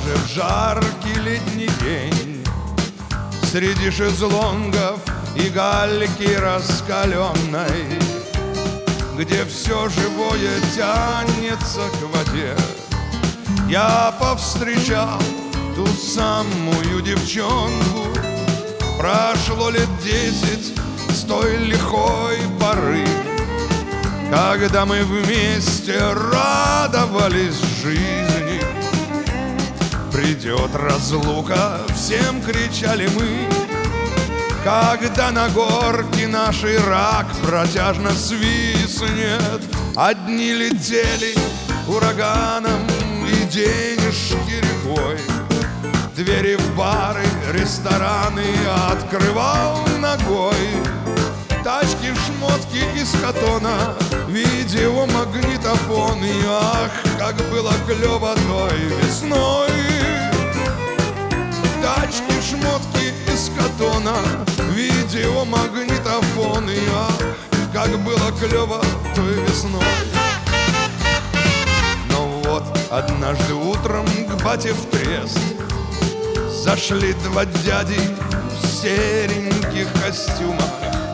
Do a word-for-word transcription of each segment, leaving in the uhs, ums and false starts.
даже в жаркий летний день, среди шезлонгов и гальки раскаленной, где все живое тянется к воде, я повстречал ту самую девчонку. Прошло лет десять с той лихой поры, когда мы вместе радовались жизни. Придет разлука, всем кричали мы, когда на горке нашей рак протяжно свистнет. Одни летели ураганом и денежки рекой, двери в бары, рестораны открывал ногой. Тачки, шмотки из катона, видеомагнитофон. И ах, как было клево той весной. Тачки, шмотки из катона, видеомагнитофон. И ах, как было клево той весной. Но вот однажды утром к бате в трест зашли два дяди в сереньких костюмах.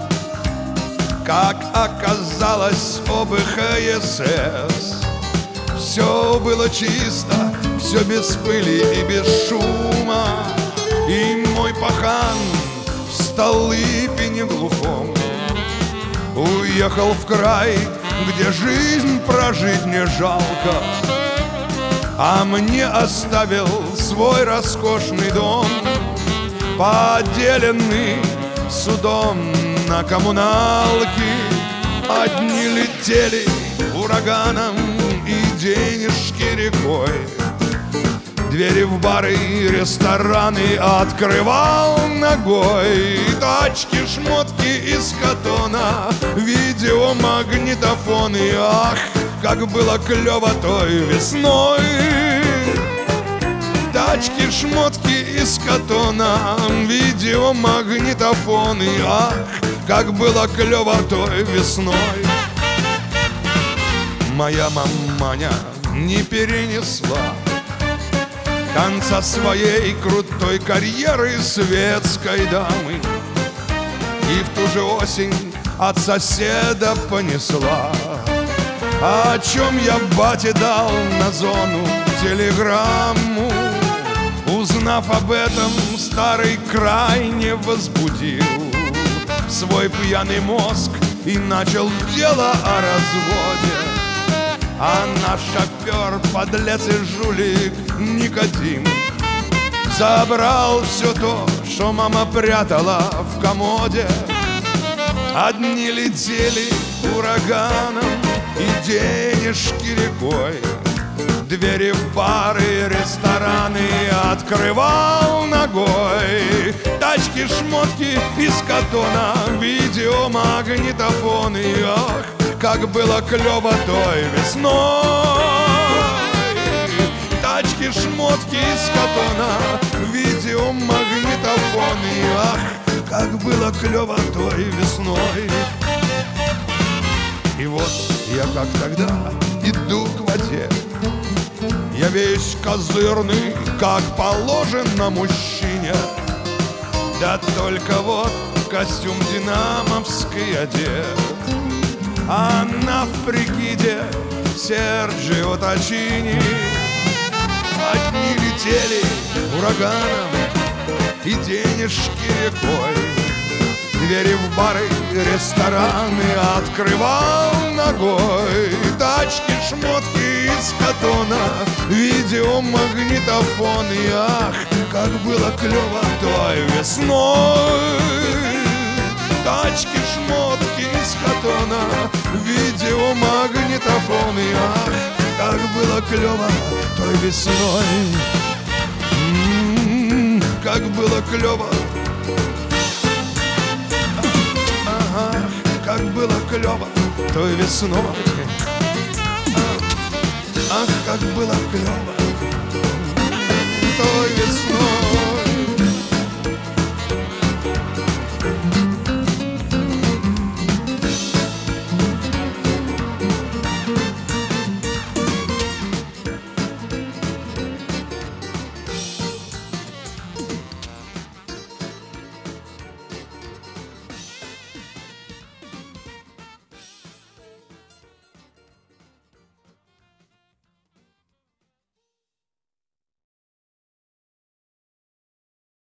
Как оказалось, об ХСС. Все было чисто, все без пыли и без шума. И мой пахан в Столыпине глухом уехал в край, где жизнь прожить не жалко, а мне оставил свой роскошный дом, поделенный судом на коммуналки. Одни летели ураганом и денежки рекой, двери в бары и рестораны открывал ногой. Тачки, шмотки из катона, видеомагнитофон. И ах, как было клево той весной. Тачки, шмотки из катона, видеомагнитофон. И ах, как было клево той весной. Моя маманя не перенесла конца своей крутой карьеры светской дамы, и в ту же осень от соседа понесла, о чем я бате дал на зону телеграмму. Узнав об этом, старый крайне возбудил свой пьяный мозг и начал дело о разводе. А наш шофер, подлец и жулик Никодим, забрал все то, что мама прятала в комоде. Одни летели ураганом и денежки рекой, двери в бары и рестораны открывал ногой. Тачки, шмотки из катона, видеомагнитофон. И ах, как было клево той весной. Тачки, шмотки из катона, видеомагнитофон. И ах, как было клево той весной. И вот я как тогда иду к воде, я весь козырный, как положено мужчине, да только вот в костюм динамовский одет. Она в прикиде Серджио Тачини. Одни летели ураганом и денежки рекой, двери в бары, рестораны открывал ногой. Тачки, шмотки из катона, видеомагнитофон. И ах, как было клево той весной. Тачки, шмотки из катона, видеомагнитофон. И ах, как было клево той весной. М-м-м, как было клево. Ага, как было клево той весной. Ах, как было клево той весной.